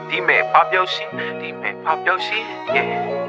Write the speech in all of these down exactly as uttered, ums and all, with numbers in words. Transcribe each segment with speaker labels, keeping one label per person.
Speaker 1: D-Man, pop your shit. D-Man, pop your shit. Yeah.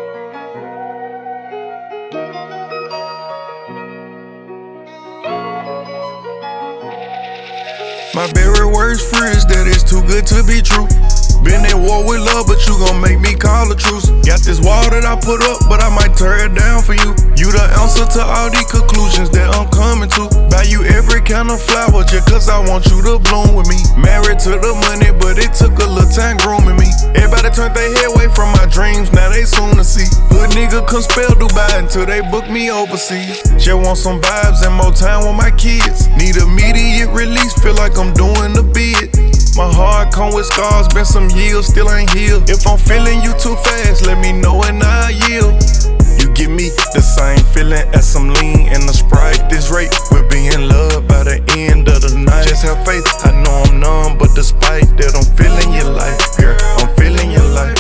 Speaker 2: My very worst fear is that it's too good to be true. Been at war with love, but you gon' make me call a truce. Got this wall that I put up, but I might tear it down for you. You the answer to all these conclusions that I'm coming to. Buy you every kind of flower just cause I want you to bloom with me. Married to the money, but it took a little time grooming me. Everybody turned their head away from my dreams, now they soon to see. Hood nigga couldn't spell Dubai until they booked me overseas. Just want some vibes and more time with my kids. Need immediate release, feel like I'm doing the bid. My heart come with scars, been some years, still ain't healed. If I'm feeling you too fast, let me know and I'll yield. You give me the same feeling as some lean and a Sprite. This rate, we'll be in love by the end of the night. Just have faith, I know I'm numb, but despite that I'm feeling your life, girl, I'm feeling your life.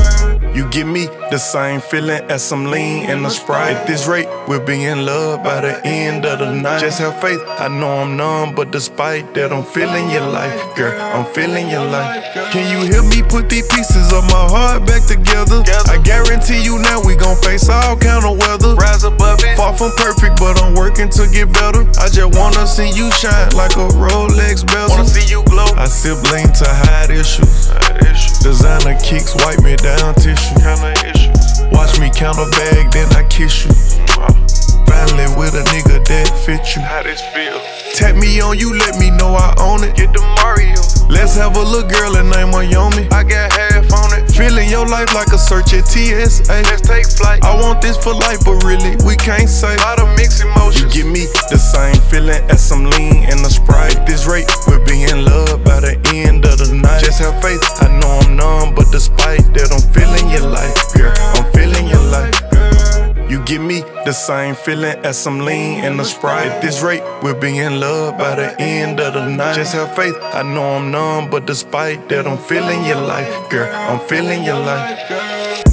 Speaker 2: You give me the same feeling as some lean and a Sprite. At this rate, we'll be in love by the end of the night. Just have faith, I know I'm numb, but despite that I'm feeling your life, girl, I'm feeling your life. Can you help me put these pieces of my heart back together? I guarantee you now we gon' face all kind of weather.
Speaker 1: Rise above it.
Speaker 2: Far from perfect, but I'm working to get better. I just wanna see you shine like a Rolex bezel.
Speaker 1: Wanna see you glow.
Speaker 2: I sip lean to hide issues. Designer kicks wipe me down tissue.
Speaker 1: Kinda issues.
Speaker 2: Watch me count a bag, then I kiss you. Finally with a nigga that fit you.
Speaker 1: How this feel?
Speaker 2: Tap me on you, let me know I own it.
Speaker 1: Get the Mario.
Speaker 2: Let's have a little girl and name her Yomi.
Speaker 1: I got half on it.
Speaker 2: Feeling your life like a search at T S A.
Speaker 1: Let's take flight.
Speaker 2: I want this for life, but really, we can't say.
Speaker 1: Lot of mixed
Speaker 2: You
Speaker 1: emotions.
Speaker 2: give me the same feeling as some lean and a Sprite. This rate, we'll be in love by the end of the night. Just have faith, I know I'm numb, but despite that I'm feeling your life, girl, I'm feeling your life. You give me the same feeling as some lean and a Sprite. This rate, we'll be in love by the end of the night. Just have faith, I know I'm numb, but despite that I'm feeling your life, girl, I'm feeling your life.